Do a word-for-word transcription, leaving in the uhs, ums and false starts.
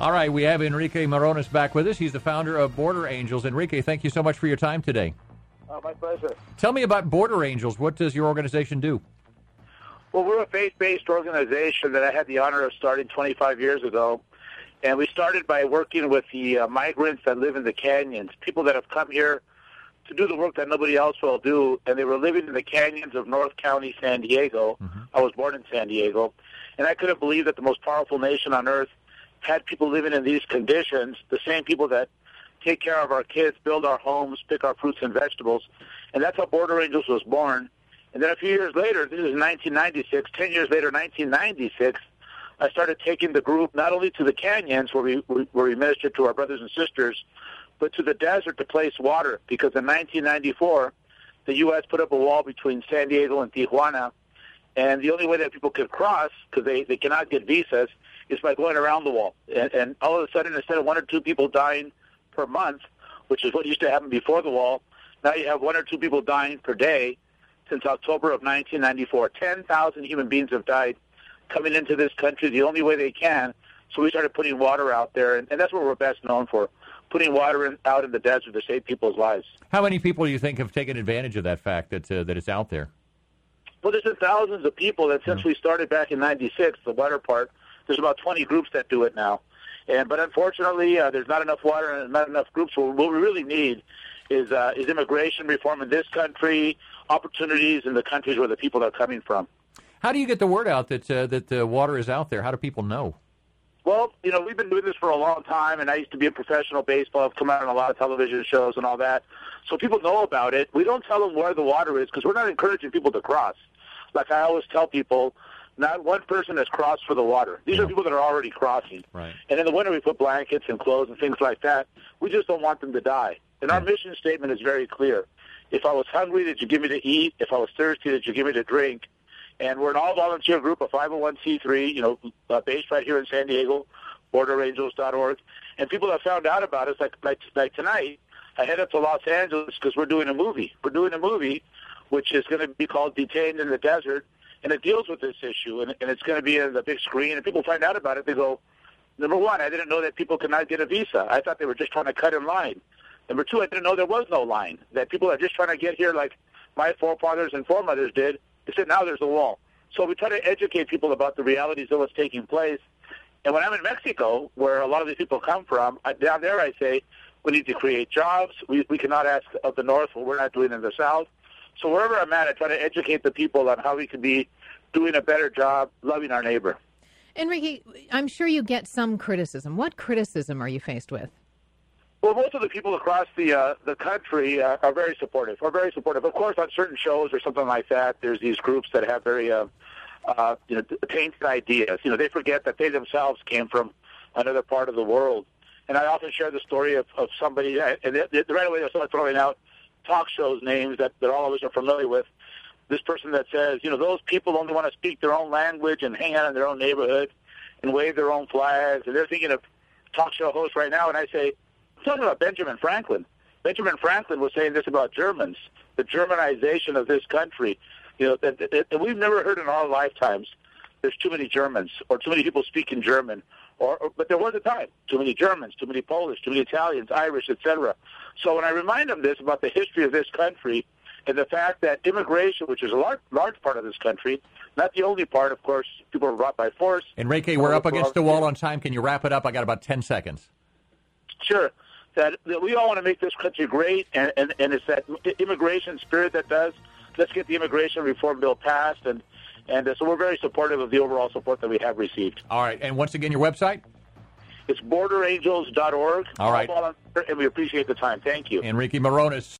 All right, we have Enrique Morones back with us. He's the founder of Border Angels. Enrique, thank you so much for your time today. Uh, my pleasure. Tell me about Border Angels. What does your organization do? Well, we're a faith-based organization that I had the honor of starting twenty-five years ago. And we started by working with the uh, migrants that live in the canyons, people that have come here to do the work that nobody else will do. And they were living in the canyons of North County, San Diego. Mm-hmm. I was born in San Diego. And I couldn't believe that the most powerful nation on earth had people living in these conditions, the same people that take care of our kids, build our homes, pick our fruits and vegetables. And that's how Border Angels was born. And then a few years later, this is nineteen ninety-six, ten years later, nineteen ninety-six, I started taking the group not only to the canyons where we, where we ministered to our brothers and sisters, but to the desert to place water. Because in nineteen ninety-four, the U S put up a wall between San Diego and Tijuana. And the only way that people could cross, because they, they cannot get visas, is by going around the wall. And, and all of a sudden, instead of one or two people dying per month, which is what used to happen before the wall, now you have one or two people dying per day since October of nineteen ninety-four. ten thousand human beings have died coming into this country the only way they can. So we started putting water out there, and, and that's what we're best known for, putting water in, out in the desert to save people's lives. How many people do you think have taken advantage of that fact that, uh, that it's out there? Well, there's been thousands of people that since mm-hmm. we started back in ninety-six, the water part, there's about twenty groups that do it now. And But unfortunately, uh, there's not enough water and not enough groups. So what we really need is uh, is immigration reform in this country, opportunities in the countries where the people are coming from. How do you get the word out that uh, that the water is out there? How do people know? Well, you know, we've been doing this for a long time, and I used to be a professional baseball. I've come out on a lot of television shows and all that. So people know about it. We don't tell them where the water is because we're not encouraging people to cross. Like I always tell people, not one person has crossed for the water. These yeah. are people that are already crossing. Right. And in the winter, we put blankets and clothes and things like that. We just don't want them to die. And yeah. our mission statement is very clear. If I was hungry, did you give me to eat? If I was thirsty, did you give me to drink? And we're an all-volunteer group, a five oh one c three, you know, uh, based right here in San Diego, border angels dot org. And people have found out about us, like, like, like tonight, I head up to Los Angeles because we're doing a movie. We're doing a movie which is going to be called Detained in the Desert, and it deals with this issue, and, and it's going to be on the big screen. And people find out about it, they go, number one, I didn't know that people could not get a visa. I thought they were just trying to cut in line. Number two, I didn't know there was no line, that people are just trying to get here like my forefathers and foremothers did. They said, now there's a wall. So we try to educate people about the realities of what's taking place. And when I'm in Mexico, where a lot of these people come from, I, down there I say, we need to create jobs. We, we cannot ask of the North what we're not doing in the South. So wherever I'm at, I try to educate the people on how we can be doing a better job loving our neighbor. Enrique, I'm sure you get some criticism. What criticism are you faced with? Well, most of the people across the uh, the country uh, are very supportive. Are very supportive. Of course, on certain shows or something like that, there's these groups that have very, uh, uh, you know, tainted ideas. You know, they forget that they themselves came from another part of the world. And I often share the story of, of somebody, and they, they, right away they're sort of throwing out talk shows names that, that all of us are familiar with. This person that says, you know, those people only want to speak their own language and hang out in their own neighborhood and wave their own flags. And they're thinking of talk show hosts right now. And I say, I'm talking about Benjamin Franklin. Benjamin Franklin was saying this about Germans, the Germanization of this country. You know, that, that, that we've never heard in our lifetimes there's too many Germans or too many people speaking German. Or, or, but there was a time, too many Germans, too many Polish, too many Italians, Irish, et cetera. So when I remind them this about the history of this country and the fact that immigration, which is a large, large part of this country, not the only part, of course, people are brought by force. Enrique, we're up against the wall on time. Can you wrap it up? I got about ten seconds. Sure. That, that we all want to make this country great, and, and, and it's that immigration spirit that does. Let's get the immigration reform bill passed, and And uh, so we're very supportive of the overall support that we have received. All right. And once again, your website? It's border angels dot org. All right. And we appreciate the time. Thank you. Enrique Morones.